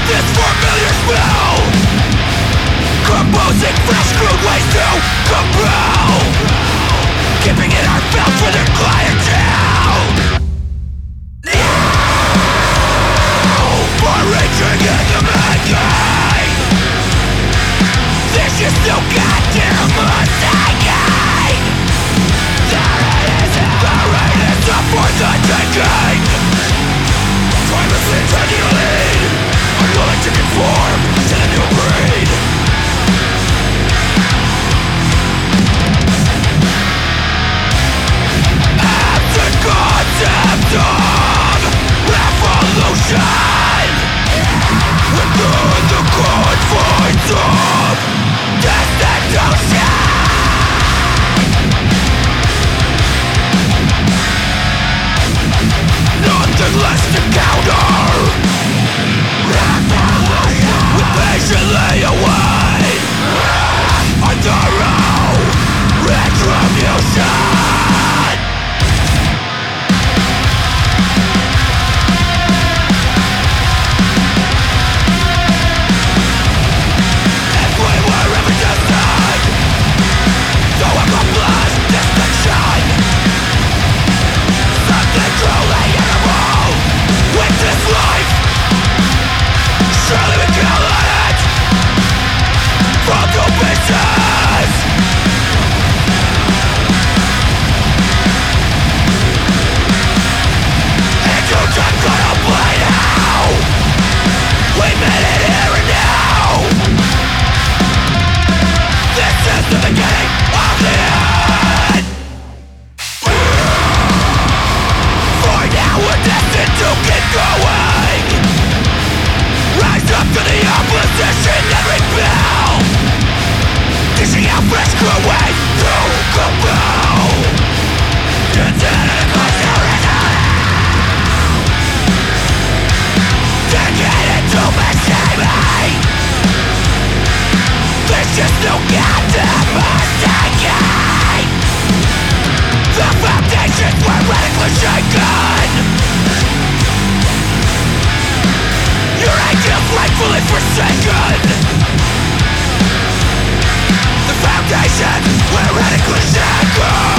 this familiar smell, composing fresh crude ways to compel, keeping in our belts for their clientele. We're reaching in the making. This is no goddamn mistake. There it is up for the taking. Timelessly taking a lead, unwilling to conform to the new breed. Absent concept of revolution within the confines of destitution. Nothing less to counter. We patiently await a thorough retribution. If we were ever destined to accomplish distinction, something truly animal with this life, surely we kill it from two pieces. Into time gonna play now. We made it here and now. This is the beginning of the end. For now we're destined to keep going. Rise up to the opposition and rebel, dishing out fresh crew ways to compel. Instead of the conspiracy, dedicated to machinery. There's just no goddamn mistaking. The foundations were radically shaken. Your ideals rightfully forsaken. The foundations were radically shaken.